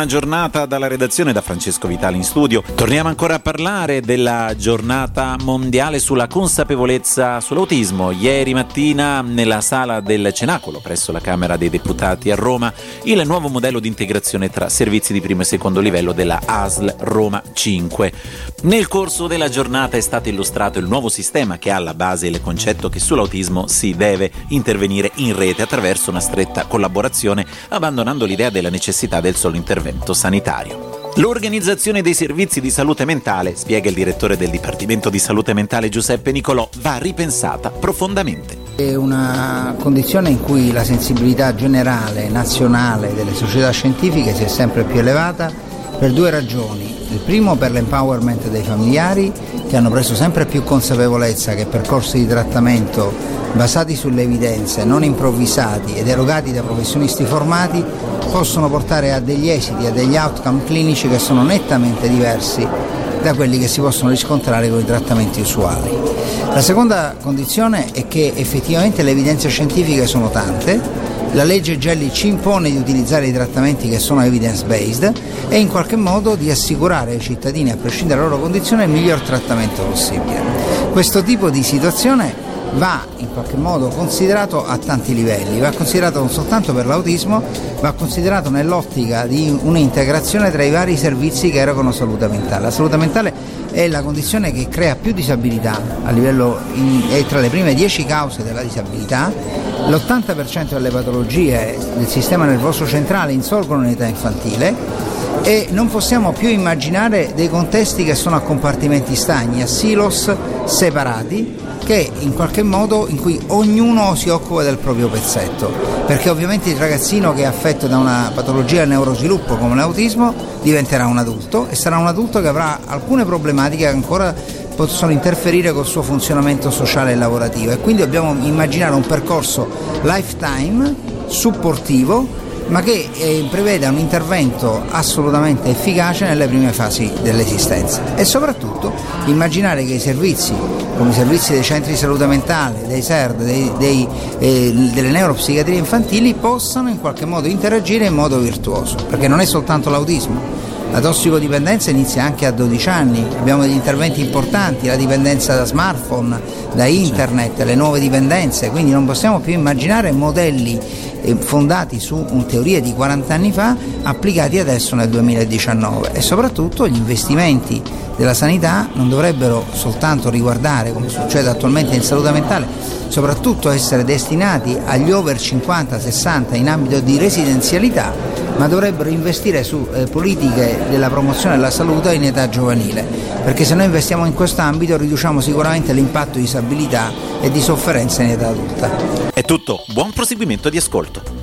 buona giornata dalla redazione, da Francesco Vitali in studio. Torniamo ancora a parlare della giornata mondiale sulla consapevolezza sull'autismo. Ieri mattina nella sala del Cenacolo presso la Camera dei Deputati a Roma il nuovo modello di integrazione tra servizi di primo e secondo livello della ASL Roma 5. Nel corso della giornata è stato illustrato il nuovo sistema che ha alla base il concetto che sull'autismo si deve intervenire in rete attraverso una stretta collaborazione, abbandonando l'idea della necessità del solo intervento sanitario. L'organizzazione dei servizi di salute mentale, spiega il direttore del Dipartimento di Salute Mentale Giuseppe Nicolò, va ripensata profondamente. È una condizione in cui la sensibilità generale, nazionale delle società scientifiche si è sempre più elevata per due ragioni. Il primo per l'empowerment dei familiari, che hanno preso sempre più consapevolezza che percorsi di trattamento basati sulle evidenze, non improvvisati ed erogati da professionisti formati possono portare a degli esiti, a degli outcome clinici che sono nettamente diversi da quelli che si possono riscontrare con i trattamenti usuali. La seconda condizione è che effettivamente le evidenze scientifiche sono tante. La legge Gelli ci impone di utilizzare i trattamenti che sono evidence-based e in qualche modo di assicurare ai cittadini, a prescindere dalla loro condizione, il miglior trattamento possibile. Questo tipo di situazione va in qualche modo considerato a tanti livelli, va considerato non soltanto per l'autismo, va considerato nell'ottica di un'integrazione tra i vari servizi che erogano salute mentale. La salute mentale è la condizione che crea più disabilità a livello, è tra le prime 10 cause della disabilità. L'80% delle patologie del sistema nervoso centrale insorgono in età infantile e non possiamo più immaginare dei contesti che sono a compartimenti stagni, a silos separati, che in qualche modo in cui ognuno si occupa del proprio pezzetto, perché ovviamente il ragazzino che è affetto da una patologia del neurosviluppo come l'autismo diventerà un adulto e sarà un adulto che avrà alcune problematiche che ancora possono interferire col suo funzionamento sociale e lavorativo, e quindi dobbiamo immaginare un percorso lifetime supportivo, ma che preveda un intervento assolutamente efficace nelle prime fasi dell'esistenza, e soprattutto immaginare che i servizi, come i servizi dei centri di salute mentale, dei SERD, delle neuropsichiatrie infantili, possano in qualche modo interagire in modo virtuoso, perché non è soltanto l'autismo. La tossicodipendenza inizia anche a 12 anni, abbiamo degli interventi importanti, la dipendenza da smartphone, da internet, le nuove dipendenze, quindi non possiamo più immaginare modelli fondati su teorie di 40 anni fa applicati adesso nel 2019, e soprattutto gli investimenti della sanità non dovrebbero soltanto riguardare, come succede attualmente in salute mentale, soprattutto essere destinati agli over 50-60 in ambito di residenzialità, ma dovrebbero investire su politiche della promozione della salute in età giovanile, perché se noi investiamo in questo ambito riduciamo sicuramente l'impatto di disabilità e di sofferenza in età adulta. È tutto, buon proseguimento di ascolto.